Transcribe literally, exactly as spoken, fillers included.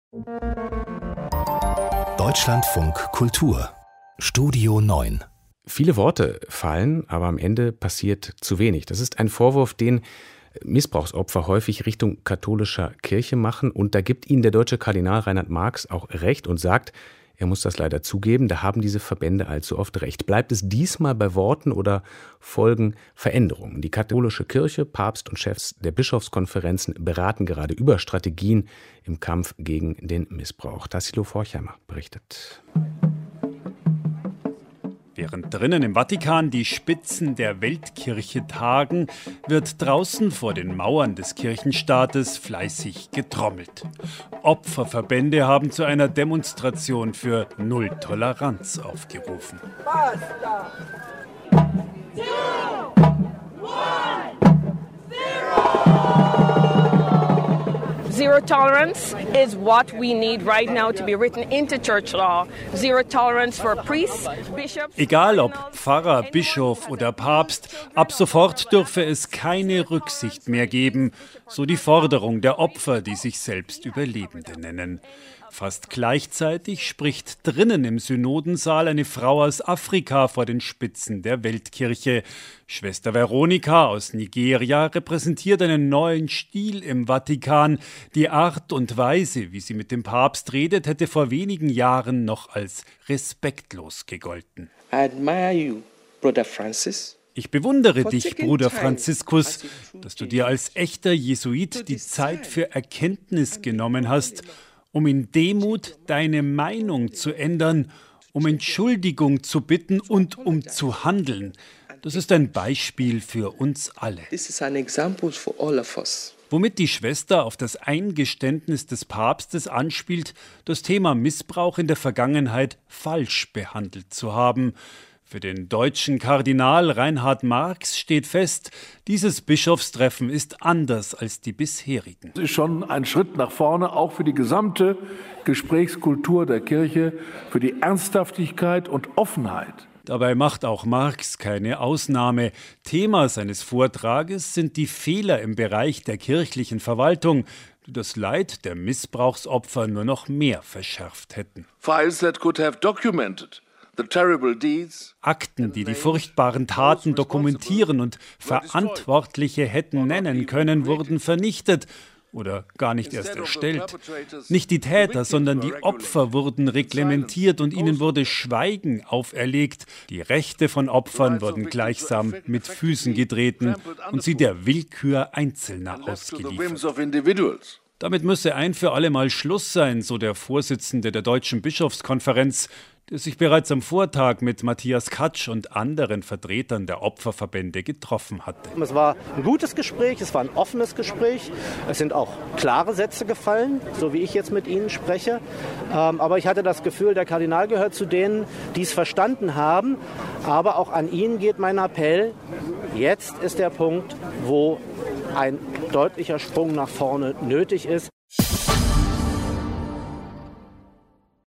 Deutschlandfunk Kultur Studio neun. Viele Worte fallen, aber am Ende passiert zu wenig. Das ist ein Vorwurf, den Missbrauchsopfer häufig Richtung katholischer Kirche machen. Und da gibt ihnen der deutsche Kardinal Reinhard Marx auch recht und sagt, er muss das leider zugeben, da haben diese Verbände allzu oft recht. Bleibt es diesmal bei Worten oder folgen Veränderungen? Die katholische Kirche, Papst und Chefs der Bischofskonferenzen beraten gerade über Strategien im Kampf gegen den Missbrauch. Tassilo Forchheimer berichtet. Während drinnen im Vatikan die Spitzen der Weltkirche tagen, wird draußen vor den Mauern des Kirchenstaates fleißig getrommelt. Opferverbände haben zu einer Demonstration für Null-Toleranz aufgerufen. Basta! Zero! One! Zero tolerance is what we need right now to be written into church law. Zero tolerance for priests, bishops. Egal ob Pfarrer, Bischof oder Papst, ab sofort dürfe es keine Rücksicht mehr geben, so die Forderung der Opfer, die sich selbst Überlebende nennen. Fast gleichzeitig spricht drinnen im Synodensaal eine Frau aus Afrika vor den Spitzen der Weltkirche. Schwester Veronika aus Nigeria repräsentiert einen neuen Stil im Vatikan. Die Art und Weise, wie sie mit dem Papst redet, hätte vor wenigen Jahren noch als respektlos gegolten. I admire you, Brother Francis. Ich bewundere dich, Bruder Franziskus, dass du dir als echter Jesuit die Zeit für Erkenntnis genommen hast, um in Demut deine Meinung zu ändern, um Entschuldigung zu bitten und um zu handeln. Das ist ein Beispiel für uns alle. This is an example for all of us. Womit die Schwester auf das Eingeständnis des Papstes anspielt, das Thema Missbrauch in der Vergangenheit falsch behandelt zu haben. Für den deutschen Kardinal Reinhard Marx steht fest, dieses Bischofstreffen ist anders als die bisherigen. Es ist schon ein Schritt nach vorne, auch für die gesamte Gesprächskultur der Kirche, für die Ernsthaftigkeit und Offenheit. Dabei macht auch Marx keine Ausnahme. Thema seines Vortrages sind die Fehler im Bereich der kirchlichen Verwaltung, die das Leid der Missbrauchsopfer nur noch mehr verschärft hätten. Files that could have documented the terrible deeds. Akten, die die furchtbaren Taten dokumentieren und Verantwortliche hätten nennen können, wurden vernichtet oder gar nicht erst erstellt. Nicht die Täter, sondern die Opfer wurden reglementiert und ihnen wurde Schweigen auferlegt. Die Rechte von Opfern wurden gleichsam mit Füßen getreten und sie der Willkür Einzelner ausgeliefert. Damit müsse ein für alle Mal Schluss sein, so der Vorsitzende der Deutschen Bischofskonferenz, der sich bereits am Vortag mit Matthias Katsch und anderen Vertretern der Opferverbände getroffen hatte. Es war ein gutes Gespräch, es war ein offenes Gespräch. Es sind auch klare Sätze gefallen, so wie ich jetzt mit Ihnen spreche. Aber ich hatte das Gefühl, der Kardinal gehört zu denen, die es verstanden haben. Aber auch an ihn geht mein Appell. Jetzt ist der Punkt, wo ein deutlicher Sprung nach vorne nötig ist.